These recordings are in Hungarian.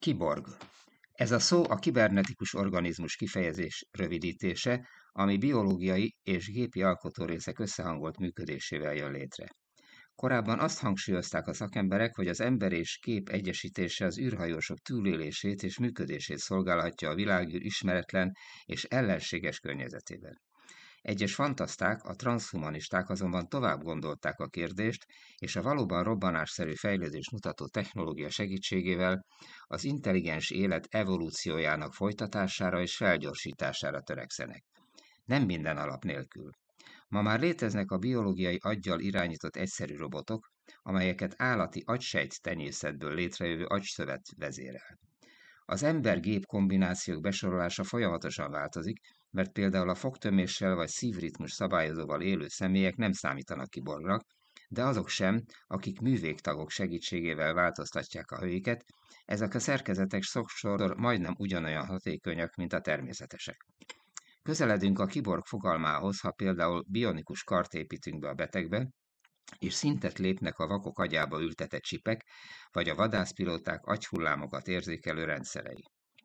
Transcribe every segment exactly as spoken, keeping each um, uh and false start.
Kiborg. Ez a szó a kibernetikus organizmus kifejezés rövidítése, ami biológiai és gépi alkotórészek összehangolt működésével jön létre. Korábban azt hangsúlyozták a szakemberek, hogy az ember és gép egyesítése az űrhajósok túlélését és működését szolgálhatja a világűr ismeretlen és ellenséges környezetében. Egyes fantaszták, a transzhumanisták azonban tovább gondolták a kérdést, és a valóban robbanásszerű fejlődést mutató technológia segítségével az intelligens élet evolúciójának folytatására és felgyorsítására törekszenek. Nem minden alap nélkül. Ma már léteznek a biológiai aggyal irányított egyszerű robotok, amelyeket állati agysejt tenyészetből létrejövő agyszövet vezérel. Az ember-gép kombinációk besorolása folyamatosan változik, mert például a fogtöméssel vagy szívritmus szabályozóval élő személyek nem számítanak kiborgnak, de azok sem, akik művégtagok segítségével változtatják a hőiket, ezek a szerkezetek sokszor majdnem ugyanolyan hatékonyak, mint a természetesek. Közeledünk a kiborg fogalmához, ha például bionikus kart építünk be a betegbe, és szintet lépnek a vakok agyába ültetett csipek, vagy a vadászpilóták agyhullámokat érzékelő rendszerei.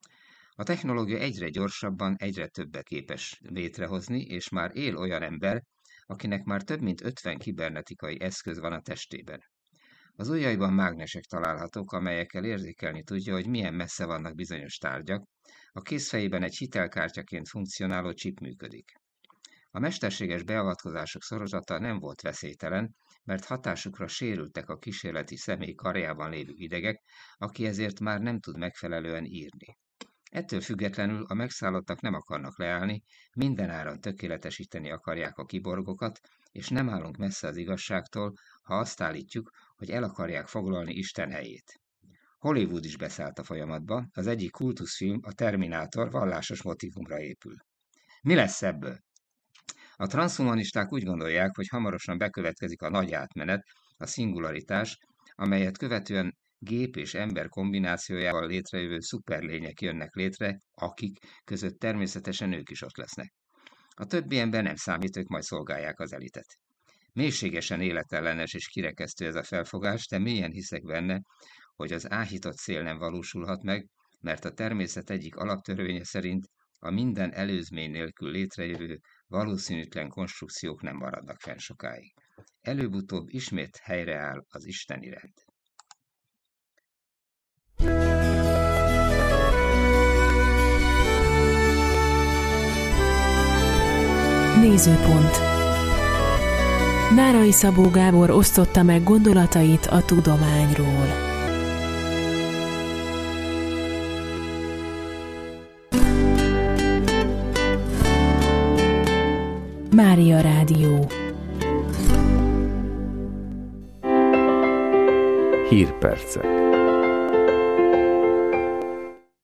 A technológia egyre gyorsabban, egyre többet képes létrehozni, és már él olyan ember, akinek már több mint ötven kibernetikai eszköz van a testében. Az ujjaiban mágnesek találhatók, amelyekkel érzékelni tudja, hogy milyen messze vannak bizonyos tárgyak, a kézfejében egy hitelkártyaként funkcionáló csip működik. A mesterséges beavatkozások sorozata nem volt veszélytelen, mert hatásukra sérültek a kísérleti személy karjában lévő idegek, aki ezért már nem tud megfelelően írni. Ettől függetlenül a megszállottak nem akarnak leállni, mindenáron tökéletesíteni akarják a kiborgokat, és nem állunk messze az igazságtól, ha azt állítjuk, hogy el akarják foglalni Isten helyét. Hollywood is beszállt a folyamatba, az egyik kultuszfilm, a Terminátor vallásos motívumra épül. Mi lesz ebből? A transzhumanisták úgy gondolják, hogy hamarosan bekövetkezik a nagy átmenet, a szingularitás, amelyet követően gép és ember kombinációjával létrejövő szuperlények jönnek létre, akik között természetesen ők is ott lesznek. A többi ember nem számít, ők majd szolgálják az elitet. Mélységesen életellenes és kirekesztő ez a felfogás, de mélyen hiszek benne, hogy az áhított cél nem valósulhat meg, mert a természet egyik alaptörvénye szerint a minden előzmény nélkül létrejövő valószínűtlen konstrukciók nem maradnak fenn sokáig. Előbb-utóbb ismét helyreáll az isteni rend. Nézőpont. Nárai Szabó Gábor osztotta meg gondolatait a tudományról. Mária Rádió. Hírpercek.